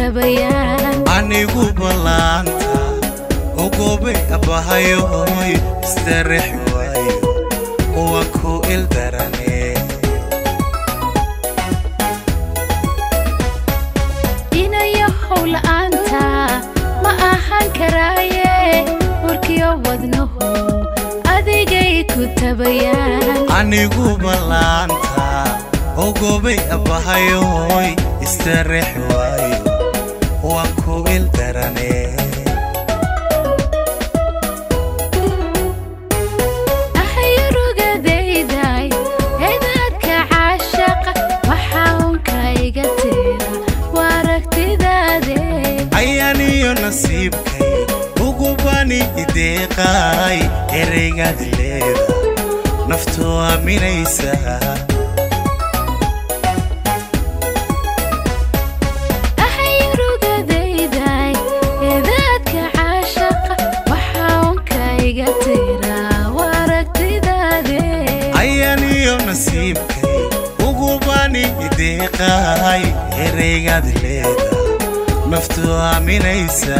tabayaan anigu ballanta ogobe abahayo istarix waayo oo ku ildarane inayo hawla anta ma ahan karaaye warkiyo wadnahu adigay ku tabayaan anigu ballanta ogobe abahayo istarix waayo oo ku ildarane nasiibkay ugu bani ideeqay ereygaad leeda naftu aaminaysa ahayrugadayday eedaadka caashaqa waxaan kayga tiraa waragtidaade ayaniyo nasiibkay ugu bani ideeqay ereygaad leeda naftu aaminaysa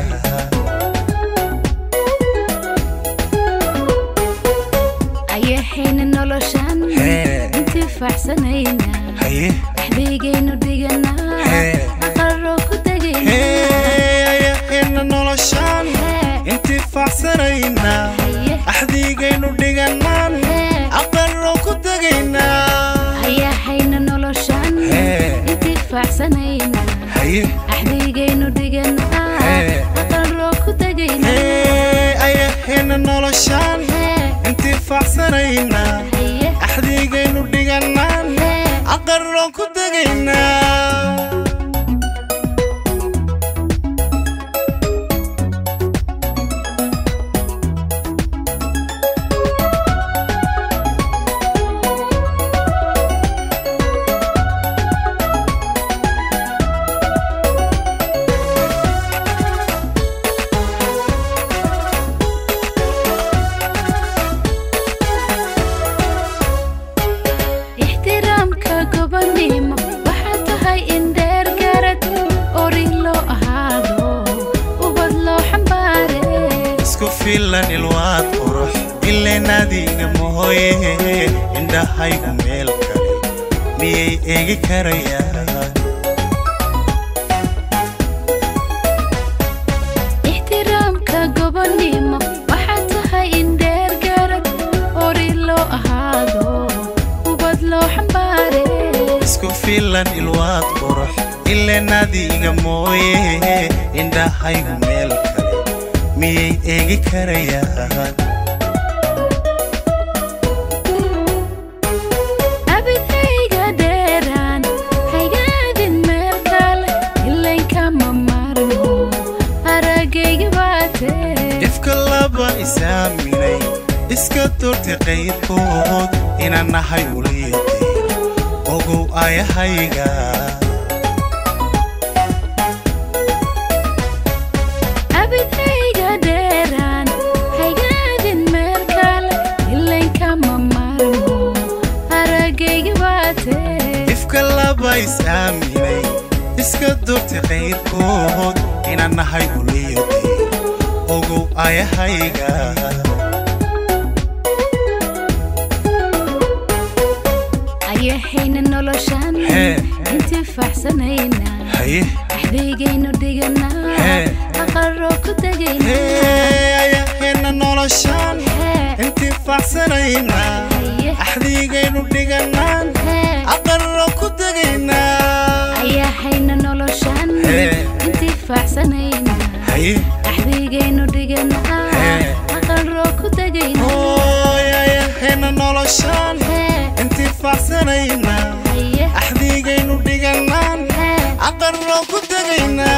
ayaxayna noloshan intifaacsanayna axbeygaynu dhiganaa aqarro ku tagayna ayaxayna noloshan intifaacsanayna axbeygaynu dhiganaa aqarro ku tagayna ayaxayna noloshan intifaacsanayna axbeygaynu dhiganaa aqarro ku tagayna ayaxayna noloshan intifaacsanayna axbeygaynu dhiganaa aqarro ku tagayna filan ilwaad qurux ileenaadiga mooye indhahaygu meel kale miyay eegi karayaan ixtiraamka gobonimo waxaa tahay in dheer garad ori loo ahaado ubad loo xambaare isku filan ilwaad qurux ileenaadiga mooye indhahaygu meel kale miyay eegi karayaan abidayga dheeraan haygaadin meel kale ilankama marmo aragayga baatee ifka laba isaaminay iska doortay qayrkood inaan nahay uliyadeer ogow ayahayga isaaminay iska doortay qayrkood inaan nahay uliyadeer ogow ayahayga ayaxayna noloshan intifaacsanayna axbeygaynu dhiganaa aqarro ku tagayna ayaxayna noloshan intifaacsanayna axbeygaynu dhiganaa aqarro ku tagayna ayaxayna noloshan intifaacsanayna axbeygaynu dhiganaa aqarro ku tagayna ayaxayna noloshan intifaacsanayna axbeygaynu dhiganaa aqarro ku tagayna